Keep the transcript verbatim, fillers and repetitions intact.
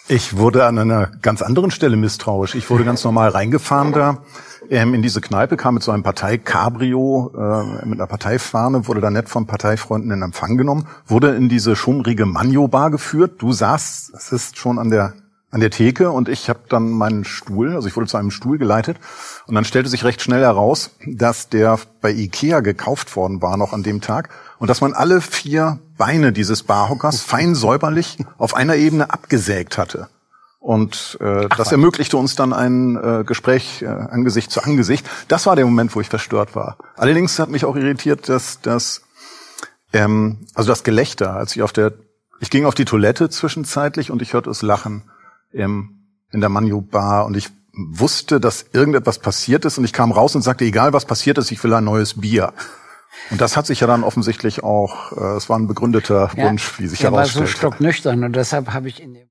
Ich wurde an einer ganz anderen Stelle misstrauisch. Ich wurde ganz normal reingefahren da ähm, in diese Kneipe, kam mit so einem Partei-Cabrio, äh, mit einer Parteifahne, wurde da nett von Parteifreunden in Empfang genommen, wurde in diese schummrige Manjo-Bar geführt. Du saßt, es ist schon an der an der Theke und ich habe dann meinen Stuhl, also ich wurde zu einem Stuhl geleitet und dann stellte sich recht schnell heraus, dass der bei Ikea gekauft worden war noch an dem Tag und dass man alle vier Beine dieses Barhockers fein säuberlich auf einer Ebene abgesägt hatte. Und äh, Ach, das ermöglichte uns dann ein äh, Gespräch äh, Angesicht zu Angesicht. Das war der Moment, wo ich verstört war. Allerdings hat mich auch irritiert, dass das, ähm, also das Gelächter, als ich auf der, ich ging auf die Toilette zwischenzeitlich und ich hörte es lachen im, in der Manjo-Bar und ich wusste, dass irgendetwas passiert ist und ich kam raus und sagte, egal was passiert ist, ich will ein neues Bier. Und das hat sich ja dann offensichtlich auch, äh, es war ein begründeter Wunsch, ja, wie sich er herausstellte. Er war so stocknüchtern und deshalb habe ich in dem